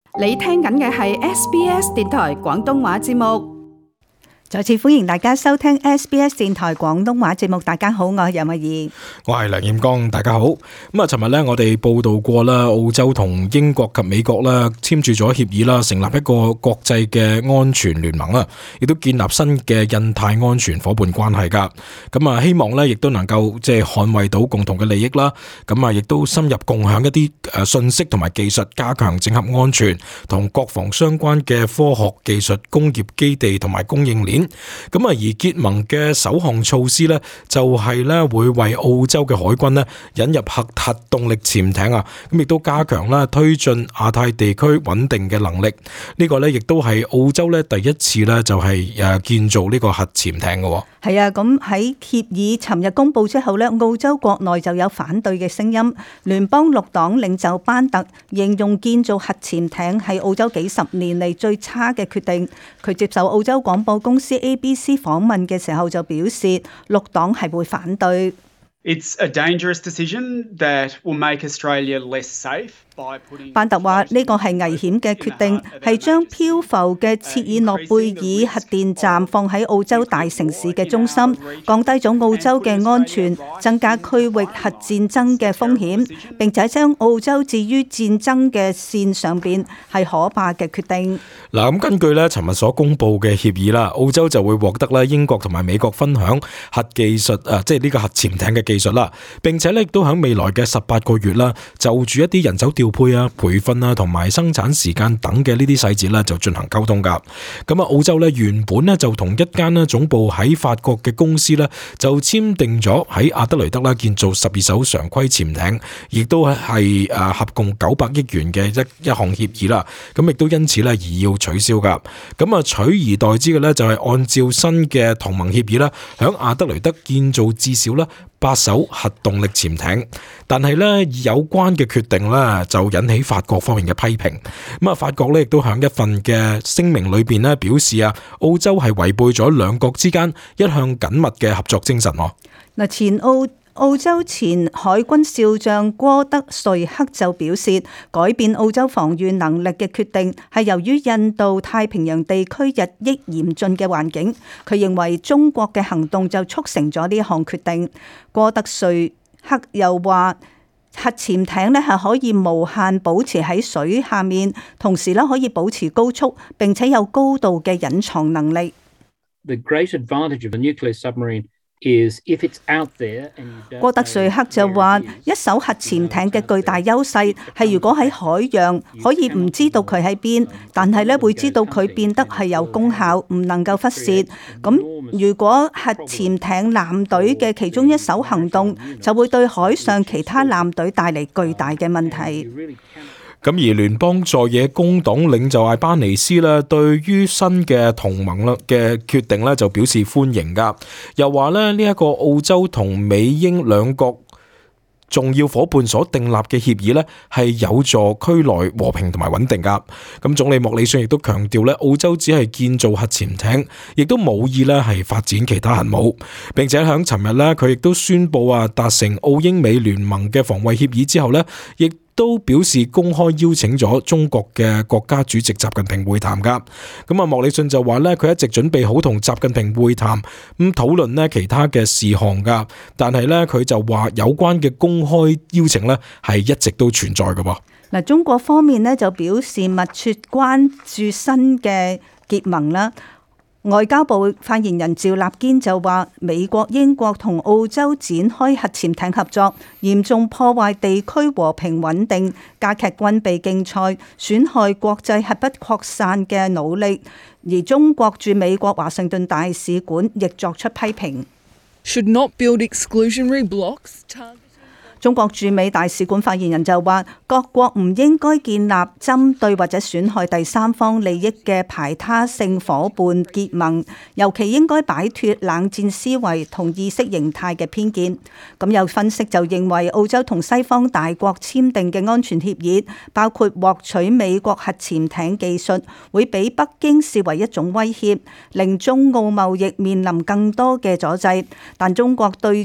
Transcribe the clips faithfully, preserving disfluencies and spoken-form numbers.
你聽緊嘅係 S B S 電台廣東話節目。 再次歡迎大家收聽 S B S 電台廣東話節目。大家好，我係任慧儀， 我係梁彥剛。大家好。咁啊，尋日咧我哋報道過啦，澳洲同英國及美國啦簽署咗協議啦，成立一個國際嘅安全聯盟啦，亦都建立新嘅印太安全夥伴關係噶。咁啊，希望咧亦都能夠即係捍衛到共同嘅利益啦。咁啊，亦都深入共享一啲誒信息同埋技術，加強整合安全同國防相關嘅科學技術、工業基地同埋供應鏈。咁啊，而結盟嘅首項措施呢，就係呢會為澳洲嘅海軍呢引入核核動力潛艇啊，咁亦都加強啦推進亞太地區穩定嘅能力。呢個呢亦都係澳洲呢第一次呢就係誒建造呢個核潛艇嘅。 係啊，咁喺協議尋日公布之後呢，澳洲國內就有反對嘅聲音。聯邦綠黨領袖班特形容建造核潛艇係澳洲幾十年嚟最差嘅決定。佢接受澳洲廣播公司 A B C 訪問嘅時候就表示，綠黨係會反對。 It's a dangerous decision that will make Australia less safe. 班特話呢個係危險嘅決定，係將漂浮嘅切爾諾貝爾核電站放喺澳洲大城市嘅中心，降低咗澳洲嘅安全，增加區域核戰爭嘅風險，並且將澳洲置於戰爭嘅線上邊，係可怕嘅決定。 嗱，咁根據咧尋日所公布嘅協議啦，澳洲就會獲得咧英國同埋美國分享核技術啊，即係呢個核潛艇嘅技術啦，並且咧亦都喺未來嘅十八個月啦，就住一啲人手調配啊、培訓啊同埋生產時間等嘅呢啲細節咧，就進行溝通噶。咁啊，澳洲咧原本咧就同一間咧總部喺法國嘅公司咧就簽訂咗喺阿德雷德啦建造十二艘常規潛艇，亦都係誒合共九百億元嘅一一項協議啦。咁亦都因此咧而要取消噶。咁啊，取而代之嘅咧就係按照新嘅同盟協議啦，響阿德雷德建造至少啦八艘核動力潛艇，但係咧有關嘅決定咧就引起法國方面嘅批評。咁啊，法國咧亦都響一份嘅聲明裏邊咧表示啊，澳洲係違背咗兩國之間一向緊密嘅合作精神。 嗱，前澳澳洲前海軍少將戈德瑞克就表示，改變澳洲防禦能力嘅決定係由於印度太平洋地區日益嚴峻嘅環境。佢認為中國嘅行動就促成咗呢項決定。戈德瑞克又話，核潛艇咧係可以無限保持喺水下面，同時咧可以保持高速，並且有高度嘅隱藏能力。 The great advantage of a nuclear submarine is if it's out there and you don't. 戈德瑞克就話，一艘核潛艇嘅巨大優勢係如果喺海洋可以唔知道佢喺邊，但係咧會知道佢變得係有功效，唔能夠忽視。咁如果核潛艇艦隊嘅其中一艘行動，就會對海上其他艦隊帶嚟巨大嘅問題。 咁而聯邦在野工黨領袖艾巴尼斯咧，對於新嘅同盟啦嘅決定咧，就表示歡迎噶，又話咧呢一個澳洲同美英兩國重要夥伴所訂立嘅協議咧，係有助區內和平同埋穩定噶。咁總理莫里遜亦都強調咧，澳洲只係建造核潛艇，亦都冇意咧係發展其他核武。並且喺尋日咧，佢亦都宣布啊達成澳英美聯盟嘅防衛協議之後咧，亦都表示公開邀請咗中國嘅國家主席習近平會談噶。咁啊，莫里遜就話咧，佢一直準備好同習近平會談，咁討論咧其他嘅事項噶。但係咧，佢就話有關嘅公開邀請咧係一直都存在嘅噃。 嗱，中國方面咧就表示密切關注新嘅結盟啦。外交部發言人趙立堅就話，美國、英國同澳洲展開核潛艇合作，嚴重破壞地區和平穩定，加劇軍備競賽，損害國際核不擴散嘅努力。而中國駐美國華盛頓大使館亦作出批評。 Should not build exclusionary blocks. 中國駐美大使館發言人就話，各國唔應該建立針對或者損害第三方利益嘅排他性夥伴結盟，尤其應該擺脫冷戰思維同意識形態嘅偏見。咁有分析就認為，澳洲同西方大國簽訂嘅安全協議，包括獲取美國核潛艇技術，會俾北京視為一種威脅，令中澳貿易面臨更多嘅阻滯。但中國對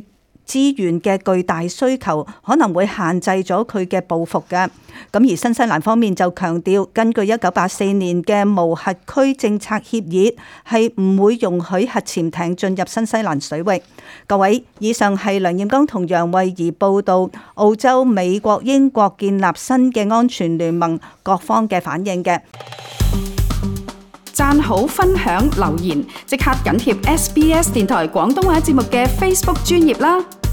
資源嘅巨大需求可能會限制咗佢嘅步伐嘅。咁而新西蘭方面就強調，根據一九八四年嘅無核區政策協議，係唔會容許核潛艇進入新西蘭水域。各位，以上係梁艷剛同楊慧儀報道澳洲、美國、英國建立新嘅安全聯盟各方嘅反應嘅。 讚好、分享、留言，即刻緊貼 S B S 電台廣東話節目嘅 Facebook 專頁啦！